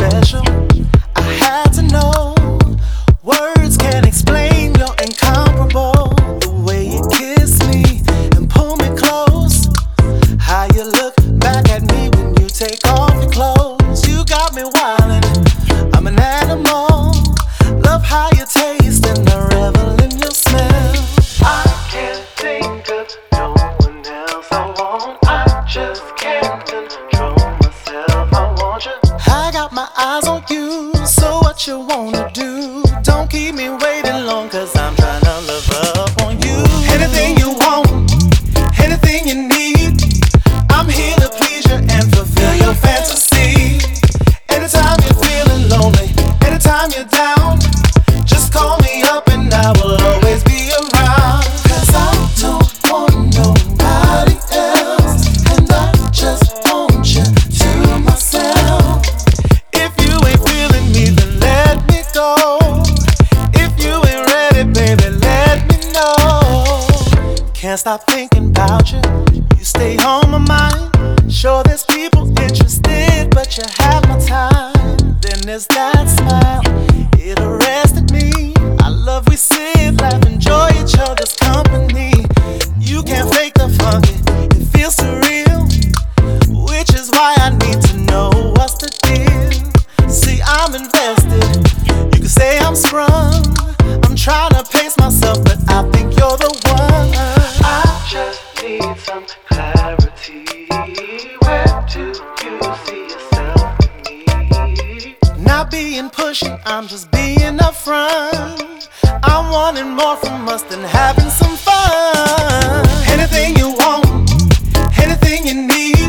special. I had to know. Words can't explain, you're incomparable. The way you kiss me and pull me close. How you look back at me when you take off your clothes. You got me wildin', I'm an animal. Love how you taste and I revel in your smell. I can't think of no one else I want. I just can't control myself, I want you. I got my eyes on you, so what you wanna do? Don't keep me waiting long, cause I'm tryna love up on you. Anything you want, anything you need, I'm here to please you and fulfill your fantasy. Anytime you're feeling lonely, anytime you're down, just call me up and I will always be around. Cause I don't want nobody else, and I just want you to myself. If you ain't feeling me, then let me go. If you ain't ready, baby, let me know. Can't stop thinking about you, you stay on my mind. Sure there's people interested, but you have my time. Then there's that smile, it arrested me. I love we sit, laugh, enjoy each other's company. You can't fake the funky, it feels surreal, which is why I need to know what's the deal. See, I'm invested, you can say I'm sprung. I'm trying to pace myself, but I think you're the one. I just need some clarity. Where do you see yourself in me? Not being pushy, I'm just being upfront. I'm wanting more from us than having some fun. Anything you want, anything you need,